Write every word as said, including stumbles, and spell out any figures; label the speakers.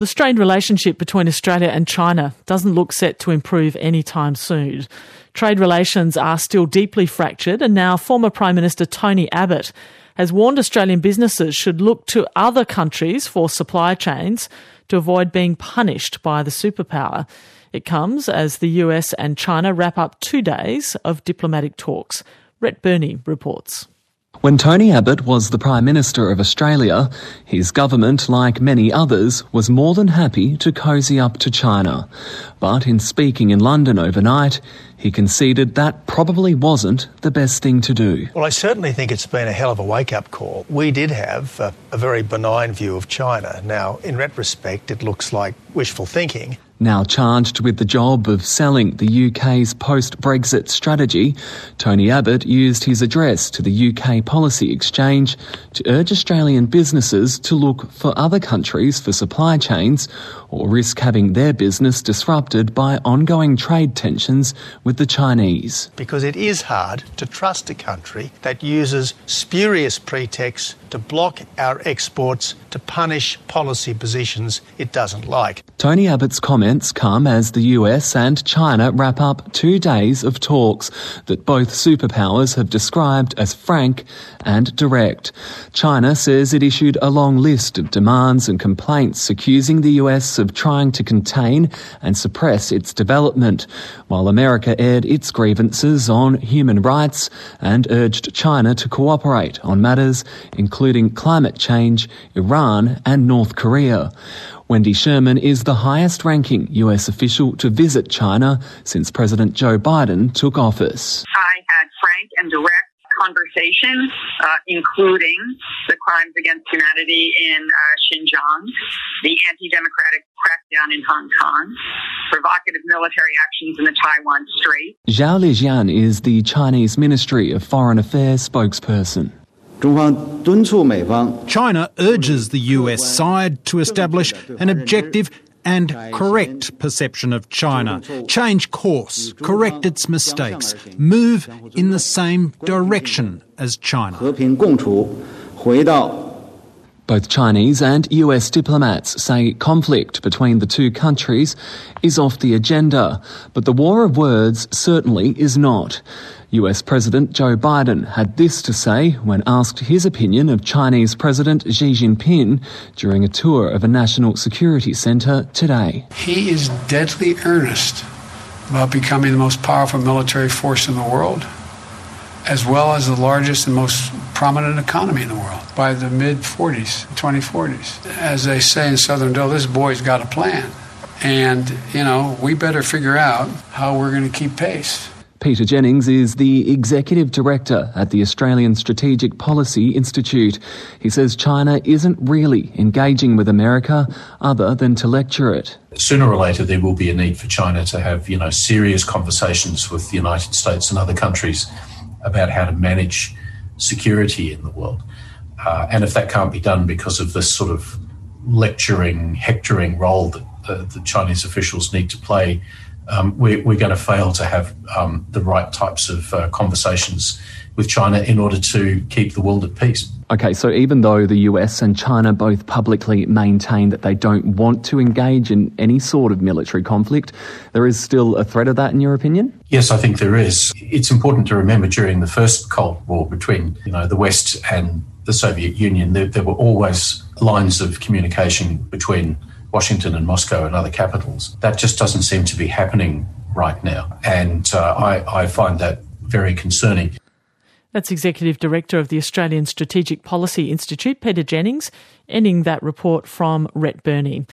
Speaker 1: The strained relationship between Australia and China doesn't look set to improve anytime soon. Trade relations are still deeply fractured, and now former Prime Minister Tony Abbott has warned Australian businesses should look to other countries for supply chains to avoid being punished by the superpower. It comes as the U S and China wrap up two days of diplomatic talks. Rhett Burney reports.
Speaker 2: When Tony Abbott was the Prime Minister of Australia, his government, like many others, was more than happy to cosy up to China. But in speaking in London overnight, he conceded that probably wasn't the best thing to do.
Speaker 3: Well, I certainly think it's been a hell of a wake-up call. We did have a, a very benign view of China. Now, in retrospect, it looks like wishful thinking.
Speaker 2: Now charged with the job of selling the U K's post-Brexit strategy, Tony Abbott used his address to the U K Policy Exchange to urge Australian businesses to look for other countries for supply chains or risk having their business disrupted by ongoing trade tensions with the Chinese.
Speaker 3: Because it is hard to trust a country that uses spurious pretexts to block our exports, to punish policy positions it doesn't like.
Speaker 2: Tony Abbott's comments come as the U S and China wrap up two days of talks that both superpowers have described as frank and direct. China says it issued a long list of demands and complaints accusing the U S of trying to contain and suppress its development, while America aired its grievances on human rights and urged China to cooperate on matters including climate change, Iran and North Korea. Wendy Sherman is the highest-ranking U S official to visit China since President Joe Biden took office.
Speaker 4: I had frank and direct conversation, uh, including the crimes against humanity in uh, Xinjiang, the anti-democratic crackdown in Hong Kong, provocative military actions in the Taiwan Strait.
Speaker 2: Zhao Lijian is the Chinese Ministry of Foreign Affairs spokesperson.
Speaker 5: China urges the U S side to establish an objective and correct perception of China, change course, correct its mistakes, move in the same direction as China.
Speaker 2: Both Chinese and U S diplomats say conflict between the two countries is off the agenda, but the war of words certainly is not. U S President Joe Biden had this to say when asked his opinion of Chinese President Xi Jinping during a tour of a national security centre today.
Speaker 6: He is deadly earnest about becoming the most powerful military force in the world, as well as the largest and most prominent economy in the world by the mid forties, twenty forties. As they say in Southern Dale, this boy's got a plan. And, you know, we better figure out how we're going to keep pace.
Speaker 2: Peter Jennings is the Executive Director at the Australian Strategic Policy Institute. He says China isn't really engaging with America other than to lecture it.
Speaker 7: Sooner or later there will be a need for China to have, you know, serious conversations with the United States and other countries about how to manage security in the world. Uh, and if that can't be done because of this sort of lecturing, hectoring role that uh, the Chinese officials need to play, Um, we're, we're going to fail to have um, the right types of uh, conversations with China in order to keep the world at peace.
Speaker 2: Okay, so even though the U S and China both publicly maintain that they don't want to engage in any sort of military conflict, there is still a threat of that in your opinion?
Speaker 7: Yes, I think there is. It's important to remember during the first Cold War between, you know, the West and the Soviet Union, there, there were always lines of communication between Washington and Moscow and other capitals. That just doesn't seem to be happening right now. And uh, I, I find that very concerning.
Speaker 1: That's Executive Director of the Australian Strategic Policy Institute, Peter Jennings, ending that report from Rhett Burney.